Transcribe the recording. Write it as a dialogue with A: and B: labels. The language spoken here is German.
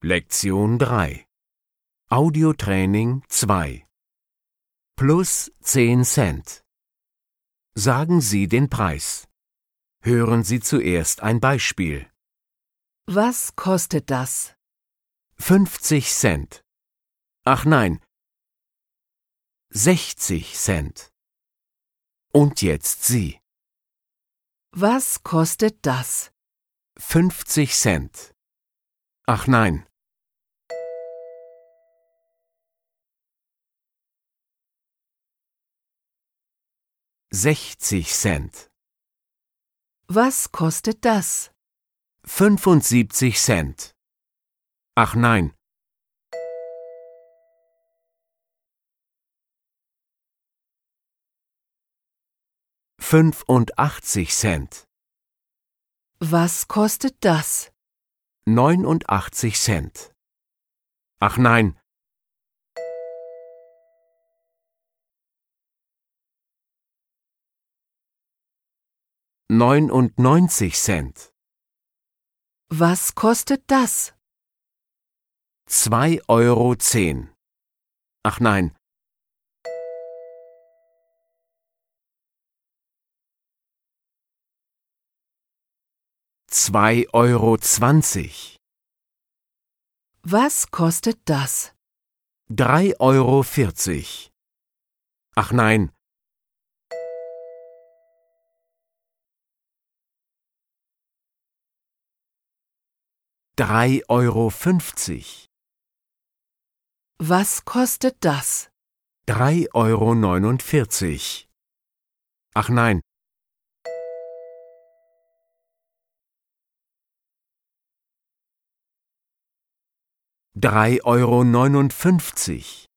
A: Lektion 3 Audiotraining 2 Plus 10 Cent. Sagen Sie den Preis. Hören Sie zuerst ein Beispiel.
B: Was kostet das?
A: 50 Cent. Ach nein. 60 Cent. Und jetzt Sie.
B: Was kostet das?
A: 50 Cent. Ach nein. $60.
B: Was kostet das?
A: 75 Cent. Ach nein. $85.
B: Was kostet das?
A: 89 Cent. Ach nein. $99.
B: Was kostet das?
A: 2,10 €. Ach nein. €2,20.
B: Was kostet das?
A: 3,40 €. Ach nein. €3,50.
B: Was kostet das?
A: 3,49 €. Ach nein. €3,59.